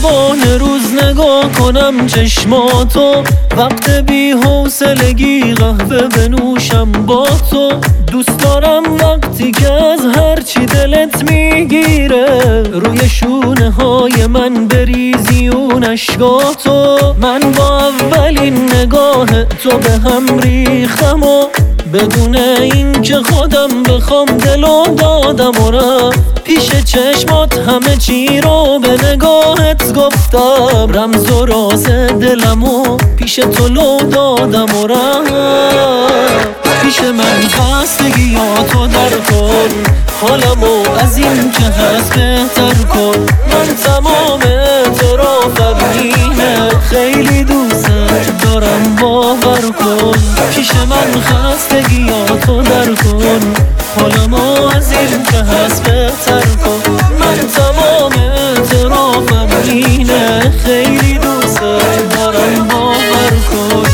شبانه روز نگاه کنم چشماتو، وقت بی حوصلگی قهوه بنوشم با تو. دوست دارم وقتی که از هرچی دلت میگیره روی شونه های من بریزی اون اشکاتو. من با اولین نگاه تو به هم ریختم و بدون این که خودم بخوام دلو دادم و رفت پیش چشمات همه چی رو به نگاهت گفتم. رمز و راز دلمو پیش تو لو دادم و رفت پیش من. خستگیاتو در کن، حالمو از این که هست بهتر کن. من تمام اعترافم اینه، خیلی دوست دارم باور کن. پیش من خستگیاتو در کن، حالمو از این که هست بهتر کن. من تمام اعترافم اینه، خیلی دوست دارم باور کن.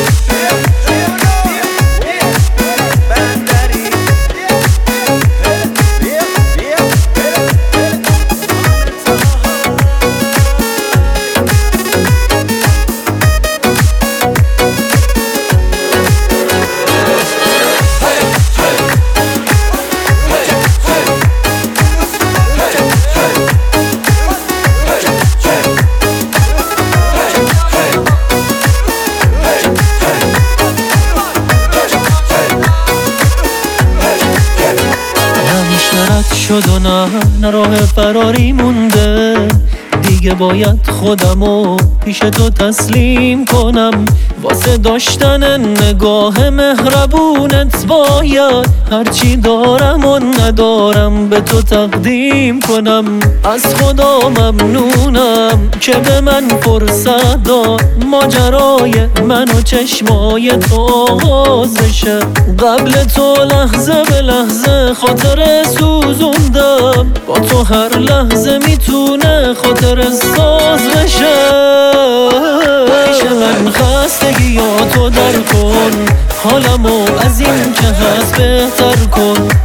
شد و نه راه فراری مونده دیگه، باید خودمو پیش تو تسلیم کنم. واسه داشتن نگاه مهربونت باید هرچی دارم و ندارم به تو تقدیم کنم. از خدا ممنونم که به من فرصت داد ماجرای من و چشمای تو آغازشه. قبل تو لحظه به لحظه خاطر سوزوندم، با تو هر لحظه میتونه خاطر ساز بشه. پیش من خستگیاتو در کن، حالمو از این که هست بهتر کن.